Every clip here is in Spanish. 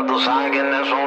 tú sabes quiénes son.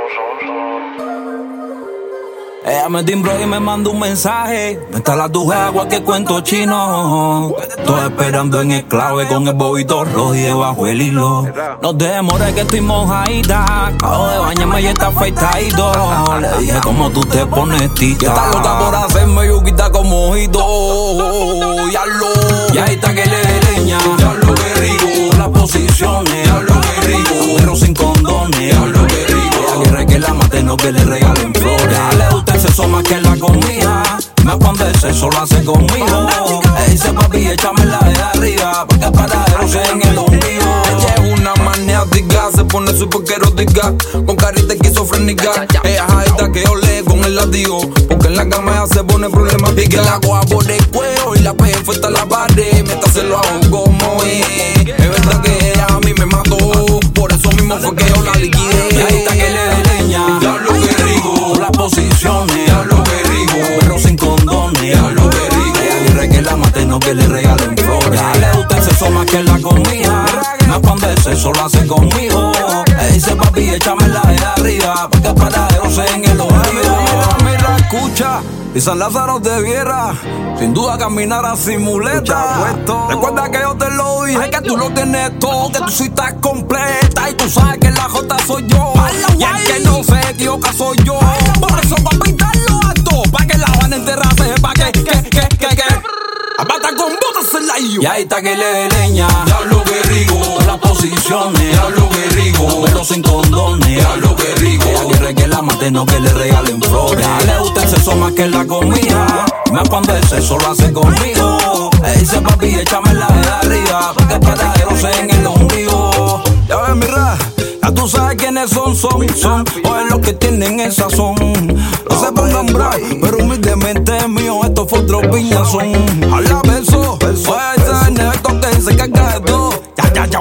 Ella me timbró y me mandó un mensaje. No está la tu agua que cuento chino. Estoy esperando en el clave con el bobito rojo y debajo el hilo. No te demores que estoy mojadita. Acabo de bañarme y está afeitadito. Le dije como tú te pones tita. Que está loca por hacerme yuquita con mojito. Y ahí está que le dé leña. Diablo que rico. Las posiciones. Diablo que rico. Pero sin condones. Diablo que rico. Ella quiere que la mate, no que le regalen flores. Le gusta el sexo más que la comida. Me cuando el sexo lo hace conmigo. Le dice papi, échamela de arriba. Porque el paradero se en el ombligo. Ella es una maniática, se pone súper erótica, con carita esquizofrénica. Ella es esta que ole con el látigo, porque en la cama ella se pone problemática. Y que la coja por el cuello y la pegue fuerte a la pared. Mientras se lo hago como es. Es verdad que ella a mí me mató, por eso mismo fue que yo la liquidé. Y ahí está que le dé leña. Diablo que rico. Las posiciones. Diablo que rico. Pero sin condones. Diablo que rico. Ella quiere que la mate, no que le regalen flores. Le gusta el sexo más que la comida. Me cuando el sexo lo hace conmigo. Le dice papi, échamela de arriba. Porque el paradero se en el ombligo. Mira, escucha, y San Lázaro te viera, sin duda caminarás sin muleta. Recuerda que yo te lo dije, que tú lo tienes todo, que tú sí estás completa. Y tú sabes que la J soy yo, y el que no se equivoca soy yo. Por eso pa' pintarlo alto, pa' que la van a enterrar, pa' que abata con botas en la Y ahí está que le dé leña. Diablo que rico. Las posiciones. Diablo que rico. Pero sin condones. Diablo que rico. Ella quiere que la mate, no que le regalen flores. Le gusta el sexo más que la comida. Más cuando el sexo lo hace conmigo. Le dice papi, échamela de arriba. Porque el paradero se en el ombligo. Ya ves, mira, ya tú sabes quiénes son. O es los que tienen el sazón. No se pongan bravos, pero humildemente es mío. Estos fue otro piñazón. Habla verso, oye, ese esto que se carga de todo. Ya.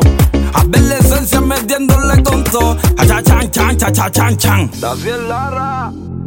Adolescencia metiéndole con todo. Chan. Daciel Lara.